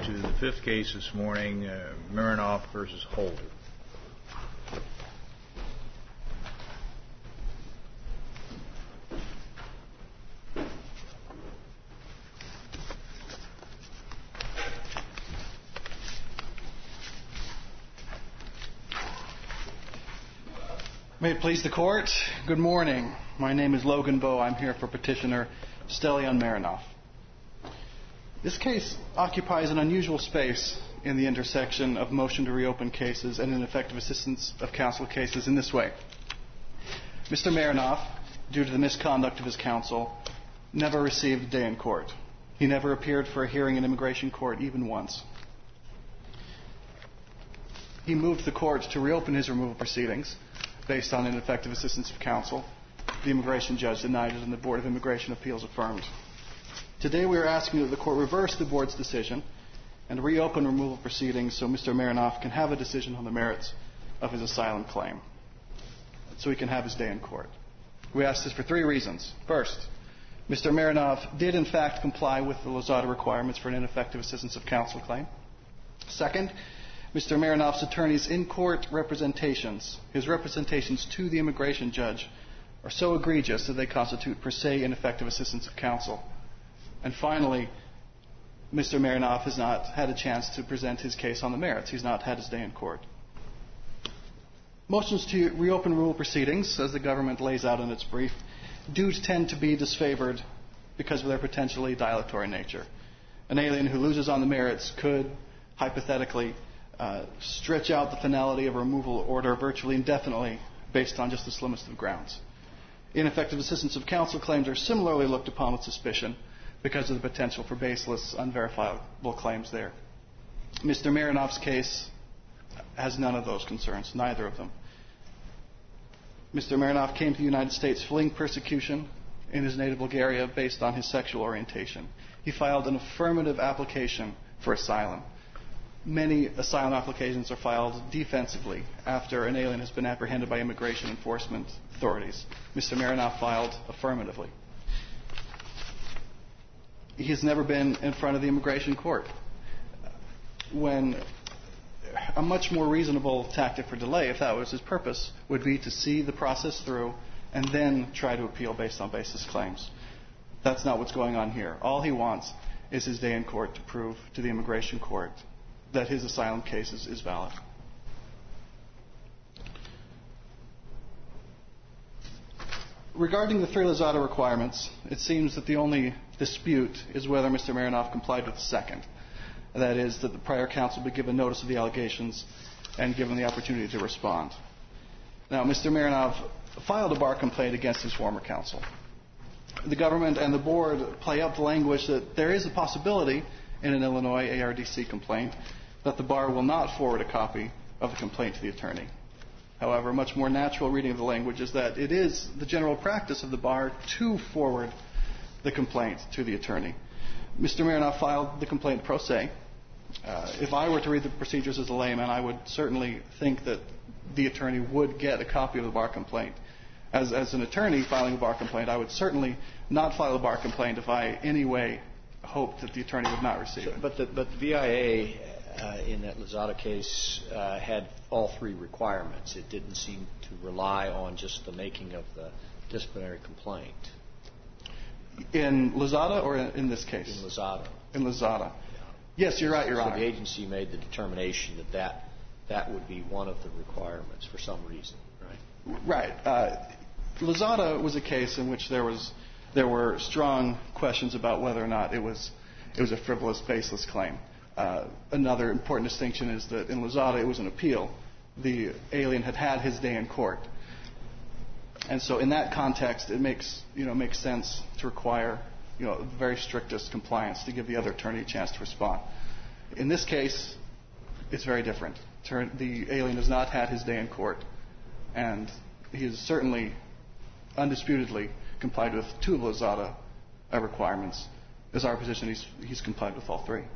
to the fifth case this morning, Marinoff versus Holder. May it please the Court, good morning. My name is Logan Bowe. I'm here for Petitioner Stelian Marinoff. This case occupies an unusual space in the intersection of motion to reopen cases and ineffective assistance of counsel cases in this way. Mr. Marinoff, due to the misconduct of his counsel, never received a day in court. He never appeared for a hearing in immigration court even once. He moved the court to reopen his removal proceedings based on ineffective assistance of counsel. The immigration judge denied it and the Board of Immigration Appeals affirmed. Today we are asking that the court reverse the board's decision and reopen removal proceedings so Mr. Marinoff can have a decision on the merits of his asylum claim, so he can have his day in court. We ask this for three reasons. First, Mr. Marinoff did in fact comply with the Lozada requirements for an ineffective assistance of counsel claim. Second, Mr. Marinoff's attorney's in-court representations, his representations to the immigration judge, are so egregious that they constitute per se ineffective assistance of counsel. And finally, Mr. Marinoff has not had a chance to present his case on the merits. He's not had his day in court. Motions to reopen removal proceedings, as the government lays out in its brief, do tend to be disfavored because of their potentially dilatory nature. An alien who loses on the merits could, hypothetically, stretch out the finality of a removal order virtually indefinitely based on just the slimmest of grounds. Ineffective assistance of counsel claims are similarly looked upon with suspicion because of the potential for baseless, unverifiable claims there. Mr. Marinoff's case has none of those concerns, neither of them. Mr. Marinoff came to the United States fleeing persecution in his native Bulgaria based on his sexual orientation. He filed an affirmative application for asylum. Many asylum applications are filed defensively after an alien has been apprehended by immigration enforcement authorities. Mr. Marinoff filed affirmatively. He has never been in front of the immigration court. When a much more reasonable tactic for delay, if that was his purpose, would be to see the process through and then try to appeal based on baseless claims. That's not what's going on here. All he wants is his day in court to prove to the immigration court that his asylum case is valid. Regarding the three Lozada requirements, it seems that the only dispute is whether Mr. Marinoff complied with the second. That is, that the prior counsel be given notice of the allegations and given the opportunity to respond. Now, Mr. Marinoff filed a bar complaint against his former counsel. The government and the board play up the language that there is a possibility in an Illinois ARDC complaint that the bar will not forward a copy of the complaint to the attorney. However, a much more natural reading of the language is that it is the general practice of the bar to forward the complaint to the attorney. Mr. Marinoff filed the complaint pro se. If I were to read the procedures as a layman, I would certainly think that the attorney would get a copy of the bar complaint. As an attorney filing a bar complaint, I would certainly not file a bar complaint if I in any way hoped that the attorney would not receive it. But the BIA in that Lozada case had all three requirements. It didn't seem to rely on just the making of the disciplinary complaint. In Lozada or in this case? In Lozada. In Lozada. Yes, you're right, Your Honor. So the agency made the determination that would be one of the requirements for some reason, right? Right. Lozada was a case in which there were strong questions about whether or not it was a frivolous, baseless claim. Another important distinction is that in Lozada it was an appeal. The alien had his day in court. And so in that context, it makes sense to require the very strictest compliance to give the other attorney a chance to respond. In this case, it's very different. The alien has not had his day in court, and he has certainly, undisputedly, complied with two of Lozada requirements. It's our position he's complied with all three.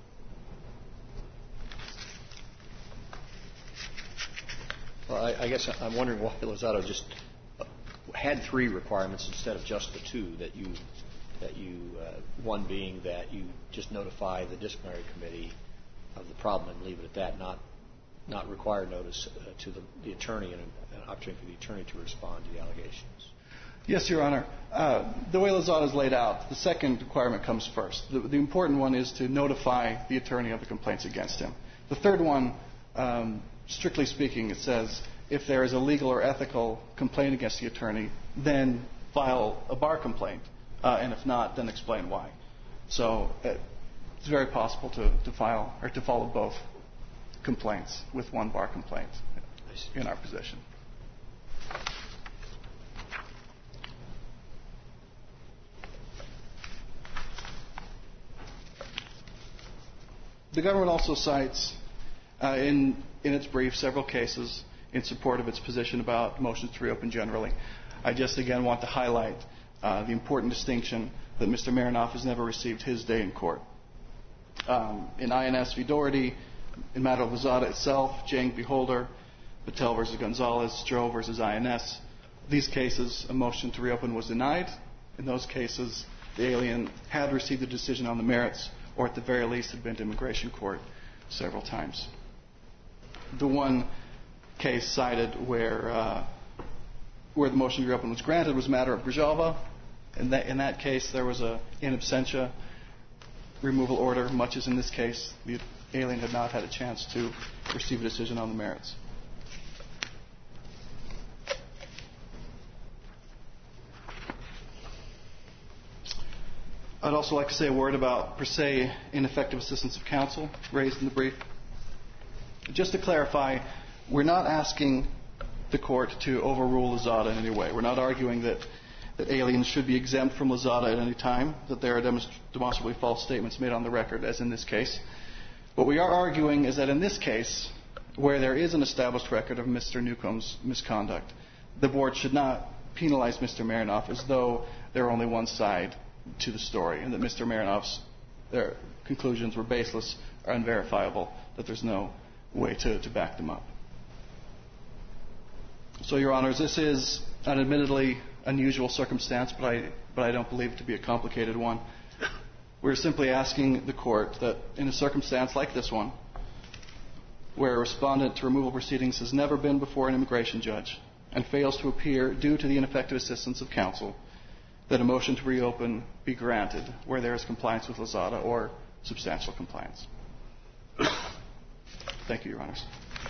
Well, I guess I'm wondering why Lozada just had three requirements instead of just the two that you one being that you just notify the disciplinary committee of the problem and leave it at that, not require notice to the attorney and an opportunity for the attorney to respond to the allegations. Yes, Your Honor. The way Lozada is laid out, the second requirement comes first. The important one is to notify the attorney of the complaints against him. The third one, strictly speaking, it says if there is a legal or ethical complaint against the attorney, then file a bar complaint, and if not, then explain why. So it's very possible to file or to follow both complaints with one bar complaint in our position. The government also cites in its brief several cases in support of its position about motions to reopen generally. I just again want to highlight the important distinction that Mr. Marinoff has never received his day in court. In INS v. Doherty, in matter of Lozada itself, Jang v. Holder, Patel v. Gonzalez, Stroh v. INS, these cases, a motion to reopen was denied. In those cases, the alien had received a decision on the merits, or at the very least had been to immigration court several times. The one case cited where the motion to reopen was granted was a matter of Grijalva. In that case, there was an in absentia removal order, much as in this case, the alien had not had a chance to receive a decision on the merits. I'd also like to say a word about per se ineffective assistance of counsel raised in the brief. Just to clarify, we're not asking the court to overrule Lozada in any way. We're not arguing that aliens should be exempt from Lozada at any time, that there are demonstrably false statements made on the record, as in this case. What we are arguing is that in this case, where there is an established record of Mr. Newcomb's misconduct, the board should not penalize Mr. Marinoff as though there were only one side to the story, and that Mr. Marinoff's conclusions were baseless or unverifiable, that there's no way to back them up. So, Your Honors, this is an admittedly unusual circumstance, but I don't believe it to be a complicated one. We're simply asking the court that in a circumstance like this one, where a respondent to removal proceedings has never been before an immigration judge and fails to appear due to the ineffective assistance of counsel, that a motion to reopen be granted where there is compliance with Lozada or substantial compliance. Thank you, Your Honors.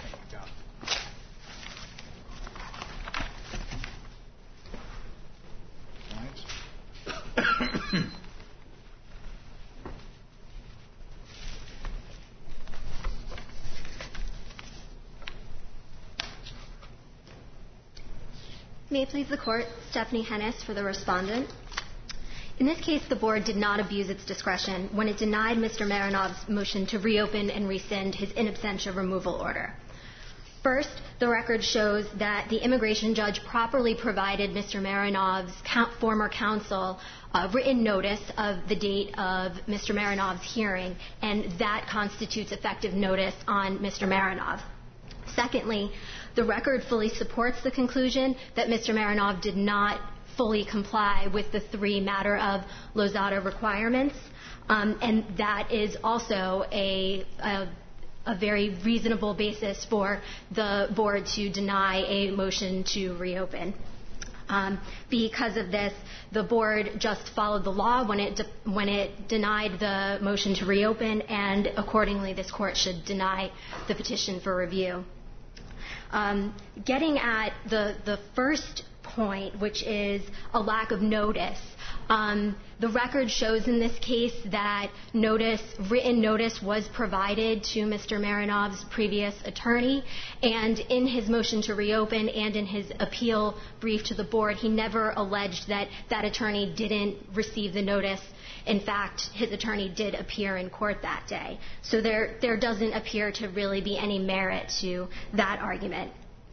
May it please the Court, Stephanie Hennis for the respondent. In this case, the board did not abuse its discretion when it denied Mr. Marinoff's motion to reopen and rescind his in absentia removal order. First, the record shows that the immigration judge properly provided Mr. Marinoff's former counsel written notice of the date of Mr. Marinoff's hearing, and that constitutes effective notice on Mr. Marinoff. Secondly, the record fully supports the conclusion that Mr. Marinoff did not fully comply with the three matter of Lozada requirements, and that is also a very reasonable basis for the board to deny a motion to reopen. Because of this, the board just followed the law when it denied the motion to reopen, and accordingly this court should deny the petition for review. Getting at the first point, which is a lack of notice, the record shows in this case that written notice was provided to Mr. Marinoff's previous attorney, and in his motion to reopen and in his appeal brief to the board, he never alleged that that attorney didn't receive the notice. In fact, his attorney did appear in court that day. So there doesn't appear to really be any merit to that argument.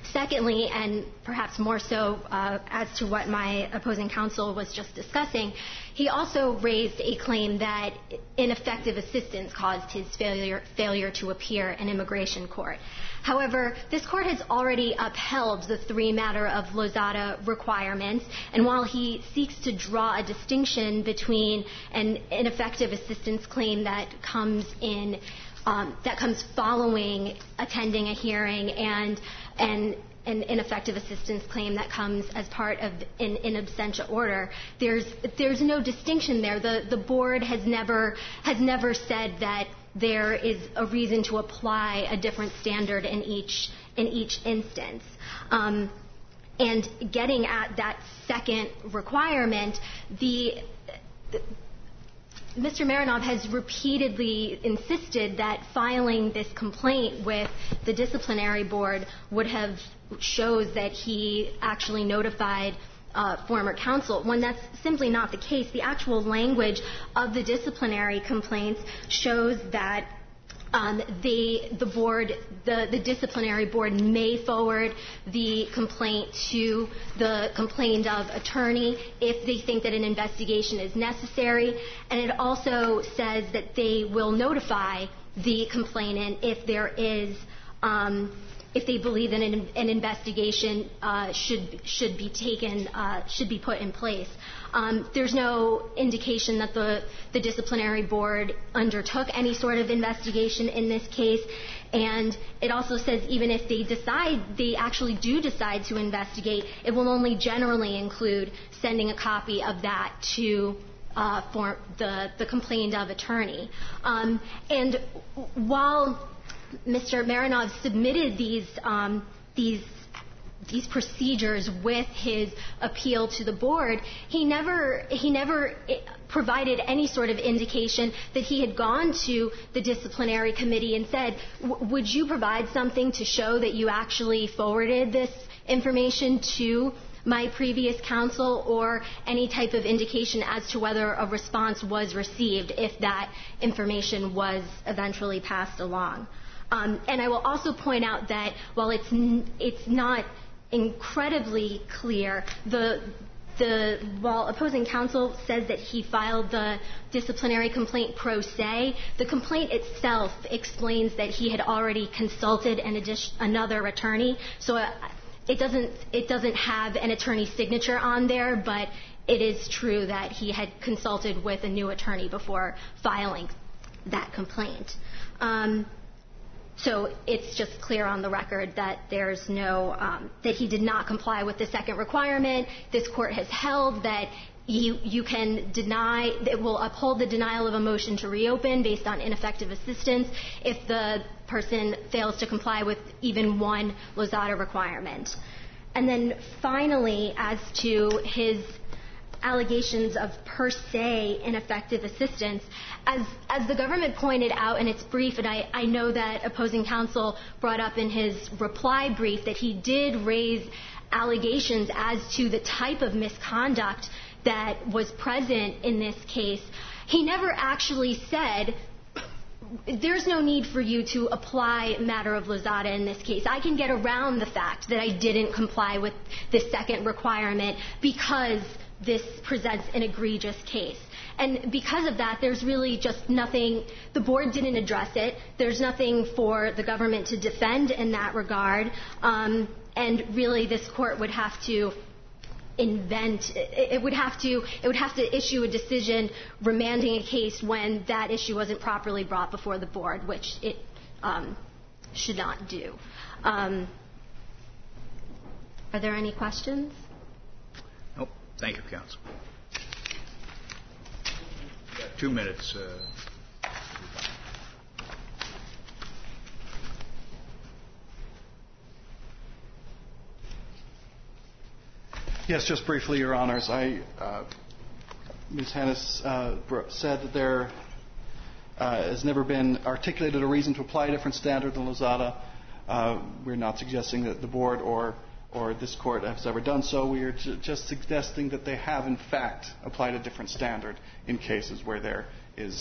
Secondly, and perhaps more so as to what my opposing counsel was just discussing, he also raised a claim that ineffective assistance caused his failure to appear in immigration court. However, this court has already upheld the three-matter of Lozada requirements, and while he seeks to draw a distinction between an ineffective assistance claim that comes following attending a hearing and an ineffective assistance claim that comes as part of an in absentia order, there's no distinction there. The board has never said that there is a reason to apply a different standard in each instance. And getting at that second requirement, Mr. Marinov has repeatedly insisted that filing this complaint with the disciplinary board shows that he actually notified former counsel, when that's simply not the case. The actual language of the disciplinary complaints shows that the disciplinary board may forward the complaint to the complained of attorney if they think that an investigation is necessary, and it also says that they will notify the complainant if there is if they believe that an investigation should be put in place. There's no indication that the disciplinary board undertook any sort of investigation in this case, and it also says even if they actually do decide to investigate, it will only generally include sending a copy of that to for the complained of attorney. And while Mr. Marinov submitted these procedures with his appeal to the board, he never provided any sort of indication that he had gone to the disciplinary committee and said, would you provide something to show that you actually forwarded this information to my previous counsel, or any type of indication as to whether a response was received if that information was eventually passed along. And I will also point out that while it's not incredibly clear, while opposing counsel says that he filed the disciplinary complaint pro se, the complaint itself explains that he had already consulted another attorney. So it doesn't have an attorney's signature on there, but it is true that he had consulted with a new attorney before filing that complaint. So it's just clear on the record that there's that he did not comply with the second requirement. This court has held that you can deny, it will uphold the denial of a motion to reopen based on ineffective assistance if the person fails to comply with even one Lozada requirement. And then finally, as to his allegations of per se ineffective assistance, as the government pointed out in its brief, and I know that opposing counsel brought up in his reply brief that he did raise allegations as to the type of misconduct that was present in this case, he never actually said, there's no need for you to apply matter of Lozada in this case. I can get around the fact that I didn't comply with the second requirement because this presents an egregious case. And because of that, there's really just nothing, the board didn't address it. There's nothing for the government to defend in that regard. And really this court would have to it would have to issue a decision remanding a case when that issue wasn't properly brought before the board, which it should not do. Are there any questions? Nope. Thank you, counsel. 2 minutes. Yes, just briefly, Your Honors. Ms. Hannes said that there has never been articulated a reason to apply a different standard than Lozada. We're not suggesting that the board or this court has ever done so. We are just suggesting that they have, in fact, applied a different standard in cases where there is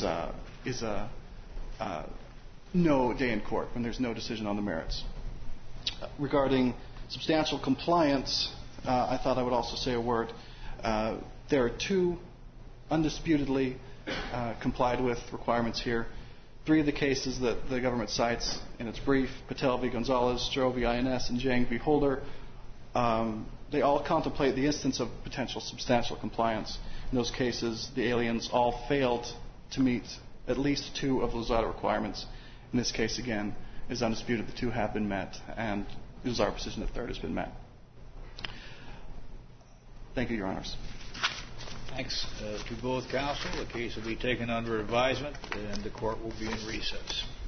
no day in court, when there's no decision on the merits. Regarding Substantial compliance, I thought I would also say a word. There are two undisputedly complied with requirements here. Three of the cases that the government cites in its brief, Patel v. Gonzalez, Stroh v. INS, and Jang v. Holder, they all contemplate the instance of potential substantial compliance. In those cases, the aliens all failed to meet at least two of Lozada requirements. In this case, again, it is undisputed the two have been met, and it is our position that the third has been met. Thank you, Your Honors. Thanks to both counsel. The case will be taken under advisement, and the court will be in recess.